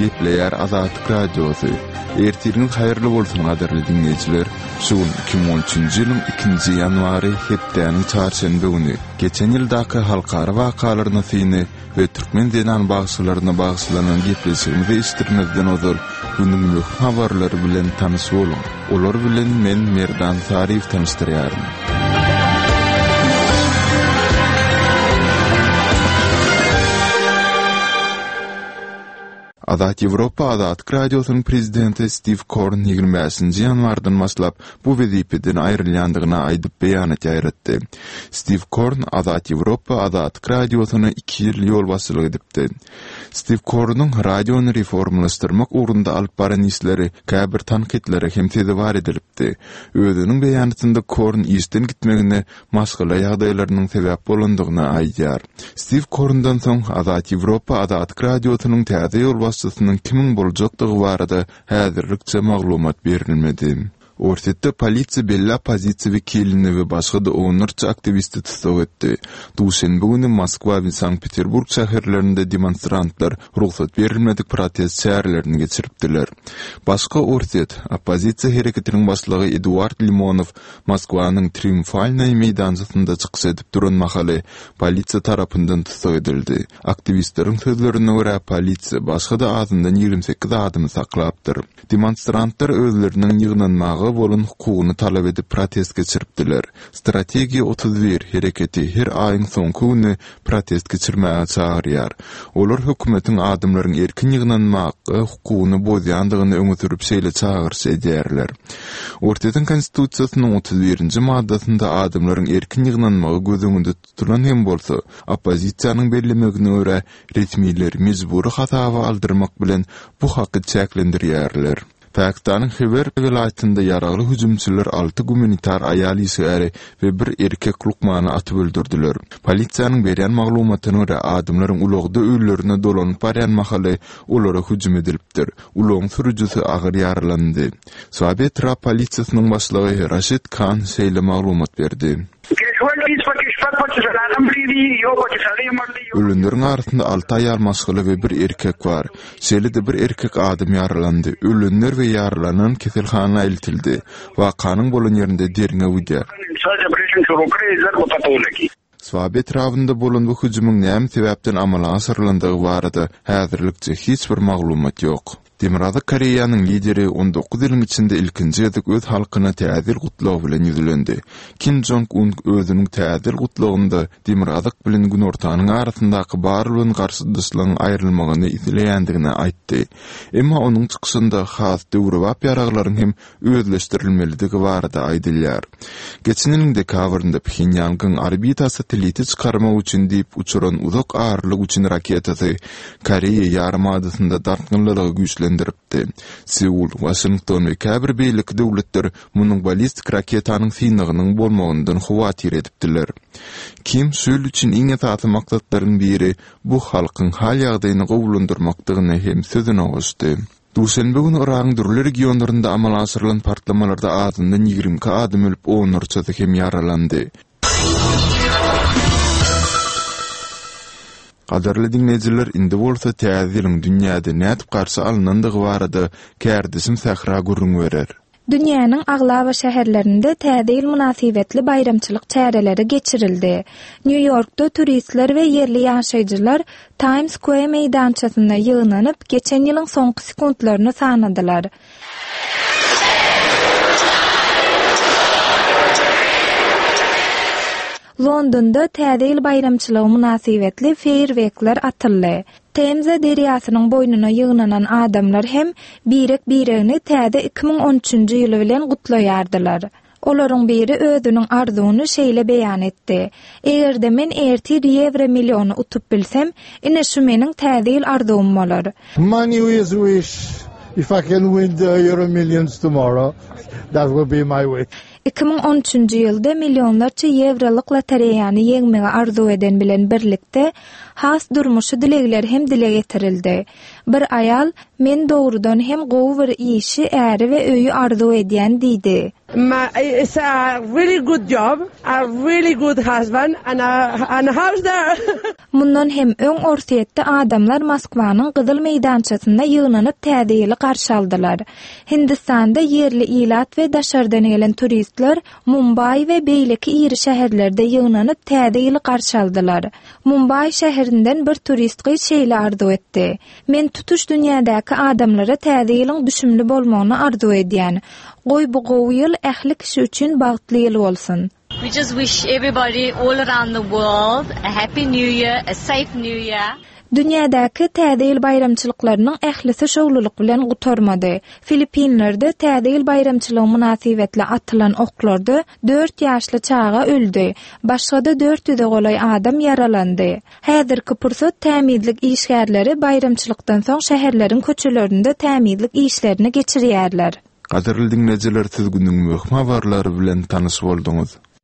gepleýär Azatlyk radiosu. Ertiriniz haýyrly bolsun gaderli dinleýijiler. Şu 2013-nji ýylyň 2-nji ýanwary hepdeniň çarşembe güni geçen ýyldaky halkara wakalaryna syny we türkmen dinan bagşylaryna bagşylanan gepleşigimizi istirmezden ozal günüňlük habarlary bilen tanış bolun. Olar bilen men Merdan Sarif tanıştyrýarym. Azat Ýewropa Azatlyk radiosynyň prezidenti Steve Korn 25-nji ýanwardan başlap bu wezipeden aýrylýandygyna aýdyp beýanat ýaýratdy. Steve Korn Azat Ýewropa Azatlyk radiosyny 2 ýyl ýol başçylyk edipdi. Steve Kornyň radiony reformlaşdyrmak ugrunda alyp baran işleri käbir tanqidlere hem tezewar edilipdi. Özüniň beýanatynda Korn işden gitmegine maşgala ýagdaýlarynyň sebäp bolandygyna aýdýar. Steve Korndan soň Azat Ýewropa Azatlyk radiosynyň täze ýol başçysynyň kimin boljakdygy barada häzirlikçe maglumat berilmedi. Ortada polisiýa bella pozisiýa wekilini we başga da onurça aktivisti tutsak etdi. Duşenbe güni Moskwa we Sankt-Peterburg şäherlerinde demonstrantlar ruhsat berilmedik protest şäherlerini geçiripdiler. Başga ortada opozisiýa hereketiniň başlygy Eduard Limonov Moskwanyň Triumfalnay meýdanjysynda çykyş edip duran mahaly polisiýa tarapyndan tutsak edildi. Aktivistleriň sözlerine görä polisiýa başga da azyndan 28 adamy saklapdyr. Demonstrantlar özleriniň ýygnanmagy bolun hukugyny talap edip protest geçiripdiler. Strategiýa 31 hereketi her aýyň soňky güni protest geçirmäge çagyrýar. Olar hökümetiň adamlaryň erkin ýygnanmagy hukugyny bozýandygyny öňe sürüp şeýle çagyrşy edýärler. Ortadan konstitusiýasynyň 31-nji maddasynda adamlaryň erkin ýygnanmagy gözüňde tutulan hem bolsa, opozisiýanyň bellemegine görä resmiler mejbury hatawa aldyrmak bilen bu haky çäklendirýärler. Pakistanyň Xeber welaýatynda ýaragly hüjümçiler 6 gumanitar aýal ýa-da we bir erkek lukmany atyp öldürdiler. Polisiýanyň berýän maglumatyna görä adamlaryň ulagda öýlerine dolanyp barýan mahaly olara hüjüm edilipdir. Ulagyň sürüjüsi agyr ýaralandy. Sovet Rap polisiýasynyň başlygy Rashid Khan şeýle maglumat berdi. Ölümlerin arasında 6 ayar maşgılı ve bir erkek var. Şeýle bir erkek adam yaralandy. Ölümler ve yaralanan keselhana eltildi. Wakanın bolan yerinde derine uýdy. Swabet rawynda bolan bu hüjümüň näme sebäpden amala asyrlandygy barada häzirlikçe hiç bir maglumat ýok. Demirada Koreýanyň lideri 19 ýylyň içinde ilkinji ýazyk öz halkyna täzir gutlagy bilen ýüzlendi. Kim Jong-un özüniň täzir gutlagynda Demiradyk bilen gün ortanyň arasyndaky barlygyň garşydyşlaryň aýrylmagyny isleýändigini aýtdy. Emma onuň çykyşynda has döwrewap ýaraglaryň hem özleşdirilmeligi barada aýdylýar. Geçen ýylyň dekabrynda Pxenýanyň orbita sateliti çykarmak üçin diýip uçuran uzak ağırlyk üçin raketasy Koreýa ýarymadasyna dartgynlygy güýçlendiripdi. Seul, Washington we käbir beýlik döwletler munyň ballistik raketanyň synygynyň bolmagyndan hawatyr edipdiler. Kim şol üçin iň esasy maksatlaryň biri bu halkyň hal ýagdaýyny gowulandyrmakdygyny hem sözüne goşdy. Duşenbe güni Iragyň dürli regionlarynda amala asyrylan partlamalarda azyndan 20 adam ölüp 10 hem ýaralandy. Gaderli dinleyijiler, indi bolsa täzeliň dünýäde nädip garşy alynandygy barada kärdisim Sahra gurrun berer. Dünýäniň aglawa şäherlerinde täze münasibetli bayramçylyk çäreleri geçirildi. New Yorkda turistler we yerli ýaşaýjylar Times Square meýdançasynda ýygnanyp geçen ýylyň soňky sekundlaryny sanadylar. Londonda täze ýyl bayramçylygy münasibetli feýerwerkler atyldy. Temze derýasynyň boýnuna ýygnanan adamlar hem biregini täze 2013-nji ýyly bilen gutlaýardylar. Olaryň biri özüniň arzuwyny şeýle beýan etdi. Egerde men ertir euro milyony utup bilsem, ine şu meniň täze ýyl arzum bolar. Money is wish. If I can win the euro millions tomorrow, that will be my wish. 2013-nji ýylda milyonlarça euroluk lotereýany ýeňmege arzu eden bilen birlikde has durmuşy dilegler hem dile getirildi. Bir ayal men doğrudan hem gowy bir işi äri we öýü arzu edýän diýdi. It's a really good job, a really good husband, and a house there. Mundan hem öň ortaýetde adamlar Moskwanyň Gyzyl meýdançasynda ýygnanyp täzeýeli garşaldylar. Hindistanda yerli ilat we daşardan gelen turistler Mumbai we beýleki iri şäherlerde ýygnanyp täzeýeli garşaldylar. Mumbai şäherinden bir turist şeýle arzu etdi. Men tutuş dünýädäki adamlara täzeýeliň düşümli bolmagyny arzu edýän. Goý bu gowy ýyl ähli kişi üçin bagtly ýyl bolsun. We just wish everybody all around the world a happy new year, a safe new year. Dünýädäki täzeýil bayramçylyklarynyň ählisi şowluluk bilen gutarmady. Filipinlerde täzeýil bayramçylygy münasibetli atylan oklarda 4 ýaşly çaga öldü. Başga-da 400 golay adam yaralandy. Häzirki pursat tämizlik işgärleri bayramçylykdan soň şäherleriň köçelerinde tämizlik işlerini geçirýärler. Gaderli dinleyijiler, siz günüň möhüm habarlary bilen tanış bolduňyz.